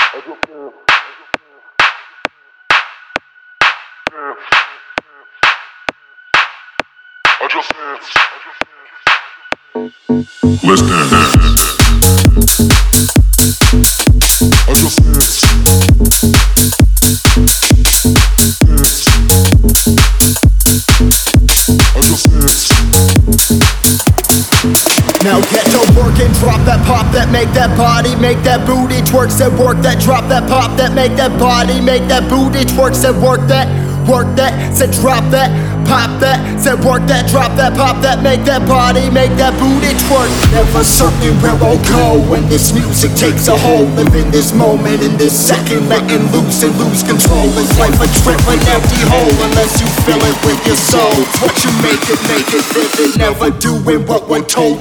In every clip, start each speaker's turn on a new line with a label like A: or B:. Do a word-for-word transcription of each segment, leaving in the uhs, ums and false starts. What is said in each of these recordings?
A: Let's dance. I just dance. Dance. I just dance.
B: Now get to work and drop that pop, that make that body, make that booty twerk, said work that, drop that pop, that make that body, make that booty twerk, said work that, work that, said drop that, pop that, said work that, drop that pop, that make that body, make that booty twerk. Never certain where I'll go when this music takes a hold. Live in this moment, in this second, letting loose and lose control. Is life a trip, an empty hole, unless you fill it with your soul. What you make it, make it vivid, never doing what we're told.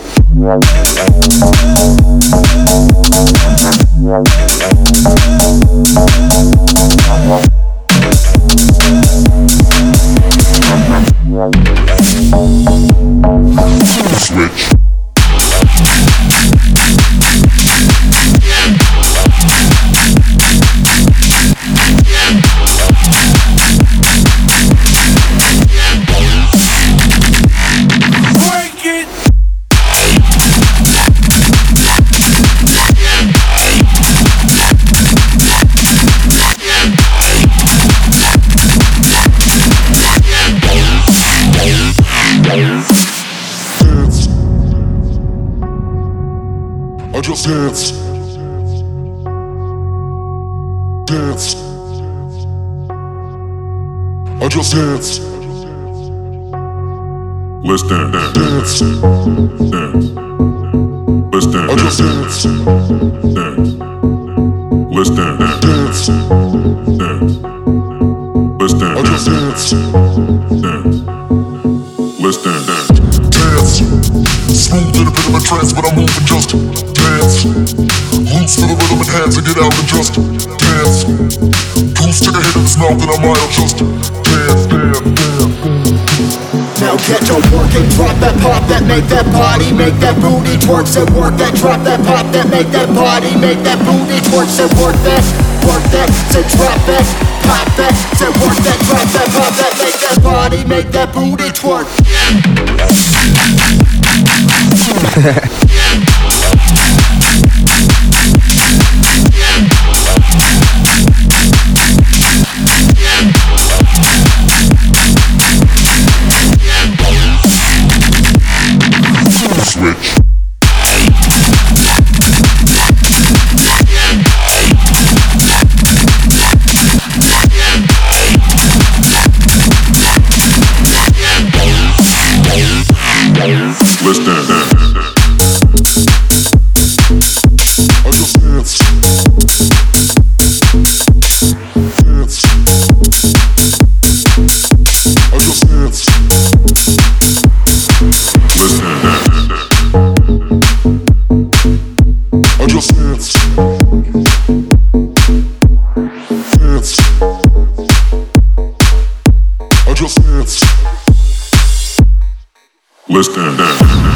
A: Switch. I just dance. Dance. I just dance. Let's dance. Dance. Dance. Let's dance. I just dance. Dance. Let's dance. Dance. Dance. Let's dance. I just dance. Dance. Let's dance. Dance. Smooth in a bit of a trance, but I'm moving just dance. Loose to the rhythm and hands to get out and just dance. Goose took a hit in his mouth and I'm wild just dance, dance, dance.
B: Now get to work and drop that pop, that make that body, make that booty twerk, said work that, drop that pop, that make that body, make that booty twerk, said work that, work that, said drop that, pop that, said work that, drop that pop, that make that body, make that booty twerk.
A: Switch. Let's dance. I just dance. Dance. I just dance. Let's dance. I just dance. Dance. I just dance. Let's dance.